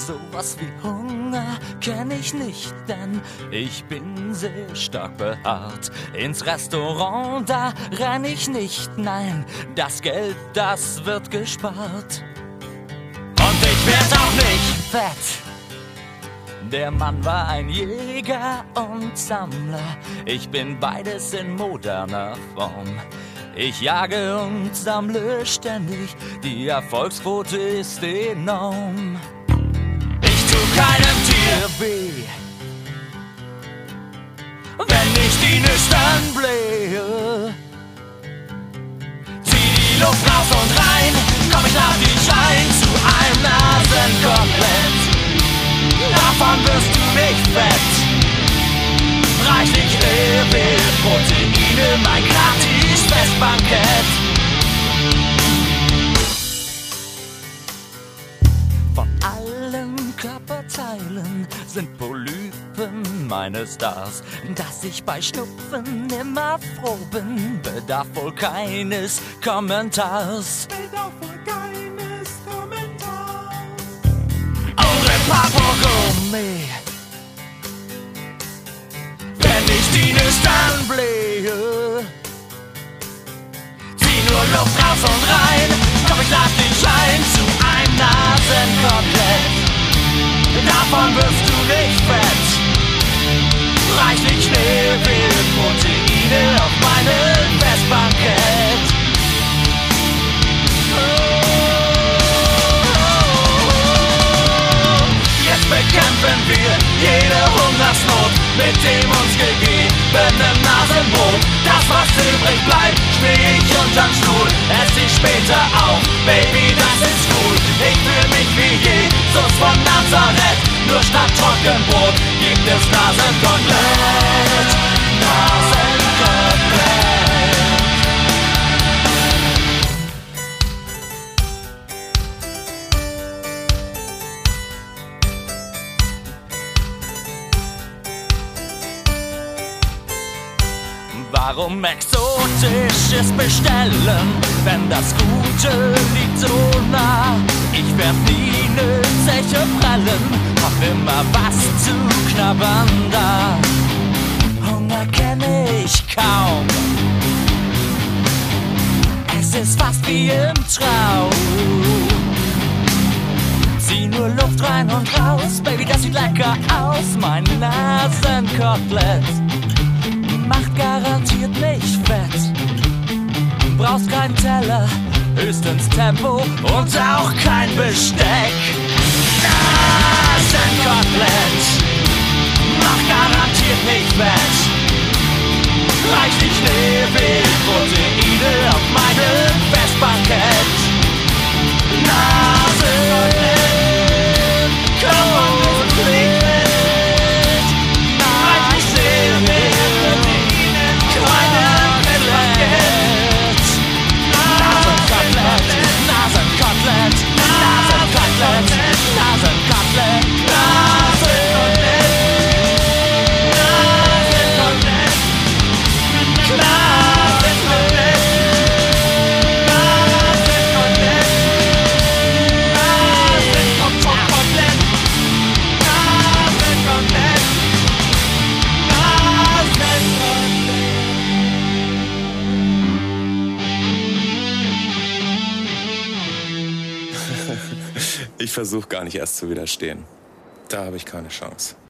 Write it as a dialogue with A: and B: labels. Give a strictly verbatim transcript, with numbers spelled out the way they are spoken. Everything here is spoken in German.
A: Sowas wie Hunger kenn ich nicht, denn ich bin sehr stark behaart. Ins Restaurant, da renn ich nicht, nein, das Geld, das wird gespart. Und ich werd auch nicht fett. Der Mann war ein Jäger und Sammler, ich bin beides in moderner Form. Ich jage und sammle ständig, die Erfolgsquote ist enorm. Ich tu keinem Tier weh, wenn ich die nüchtern blähe. Zieh die Luft raus und rein, komm, ich lad dich ein zu einem Nasenkotelett. Davon wirst du nicht fett. Reichlich Leber, Proteine, mein gratis Festbankett. Von allen Körperteilen sind Polypen meine Stars. Dass ich bei Schnupfen immer froh bin, bedarf wohl keines Kommentars.
B: Bedarf wohl keines Kommentars.
A: Eure Papo-Gourmet. Wenn ich die nüchtern blähe, zieh nur Luft raus und rein, komm, ich lad dich ein zu einem Nasenkotelett. Davon wirst du nicht fett. Reichlich Leber, Proteine auf meinem Festbankett. Jetzt bekämpfen wir jede Hungersnot mit dem uns gegebenen Nasenbrot. Das, was übrig bleibt, steh ich unterm Stuhl. Ess ich später auf, Baby, das ist cool. Ich fühl mich wie Jesus von Nazareth, nur statt Trockenbrot gibt es Nasenkotelett. Nasenkotelett. Warum exotisches bestellen, wenn das Gute liegt so nah? Ich werf nie nützliche Prellen, hab immer was zu knabbern da. Hunger kenne ich kaum, es ist fast wie im Traum. Zieh nur Luft rein und raus, Baby, das sieht lecker aus, mein Nasenkotelett. Macht garantiert nicht fett. Brauchst keinen Teller, höchstens Tempo und auch kein Besteck. Nasenkotelett macht garantiert nicht fett. Reichlich Leber, Proteine auf meinem Festbankett. Nasenkotelett.
C: Ich versuche gar nicht erst zu widerstehen. Da habe ich keine Chance.